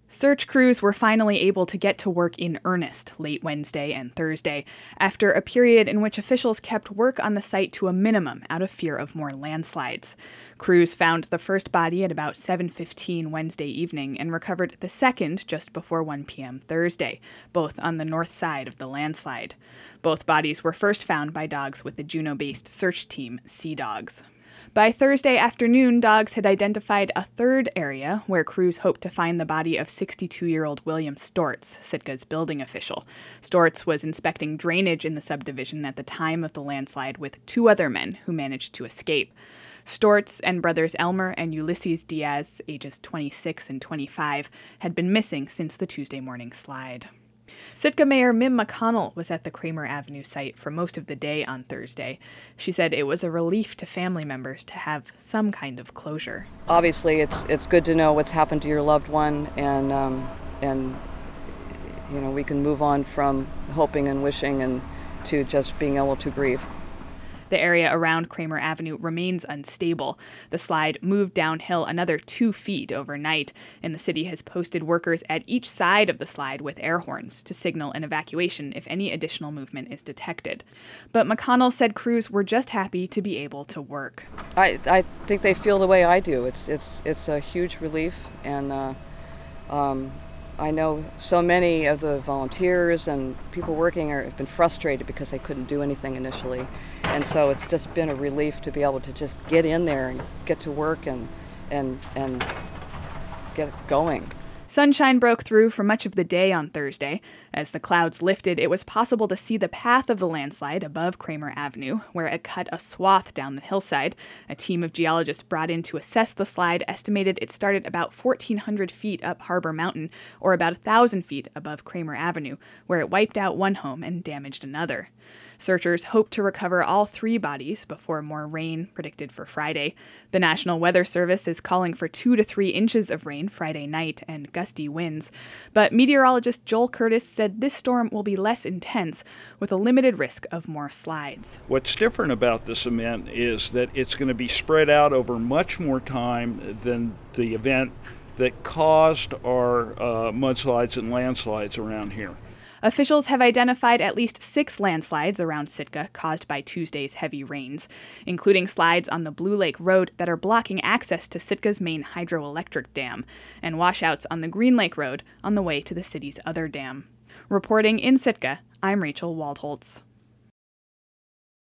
Search crews were finally able to get to work in earnest late Wednesday and Thursday, after a period in which officials kept work on the site to a minimum out of fear of more landslides. Crews found the first body at about 7:15 Wednesday evening and recovered the second just before 1 p.m. Thursday, both on the north side of the landslide. Both bodies were first found by dogs with the Juneau-based search team, Sea Dogs. By Thursday afternoon, dogs had identified a third area where crews hoped to find the body of 62-year-old William Stortz, Sitka's building official. Stortz was inspecting drainage in the subdivision at the time of the landslide with two other men who managed to escape. Stortz and brothers Elmer and Ulysses Diaz, ages 26 and 25, had been missing since the Tuesday morning slide. Sitka Mayor Mim McConnell was at the Kramer Avenue site for most of the day on Thursday. She said it was a relief to family members to have some kind of closure. Obviously, it's good to know what's happened to your loved one, and we can move on from hoping and wishing and to just being able to grieve. The area around Kramer Avenue remains unstable. The slide moved downhill another 2 feet overnight, and the city has posted workers at each side of the slide with air horns to signal an evacuation if any additional movement is detected. But McConnell said crews were just happy to be able to work. I think they feel the way I do. It's a huge relief, and I know so many of the volunteers and people working have been frustrated because they couldn't do anything initially. And so it's just been a relief to be able to just get in there and get to work and get going. Sunshine broke through for much of the day on Thursday. As the clouds lifted, it was possible to see the path of the landslide above Kramer Avenue, where it cut a swath down the hillside. A team of geologists brought in to assess the slide estimated it started about 1,400 feet up Harbor Mountain, or about 1,000 feet above Kramer Avenue, where it wiped out one home and damaged another. Searchers hope to recover all 3 bodies before more rain predicted for Friday. The National Weather Service is calling for 2 to 3 inches of rain Friday night and gusty winds. But meteorologist Joel Curtis said this storm will be less intense, with a limited risk of more slides. What's different about this event is that it's going to be spread out over much more time than the event that caused our mudslides and landslides around here. Officials have identified at least 6 landslides around Sitka caused by Tuesday's heavy rains, including slides on the Blue Lake Road that are blocking access to Sitka's main hydroelectric dam, and washouts on the Green Lake Road on the way to the city's other dam. Reporting in Sitka, I'm Rachel Waldholtz.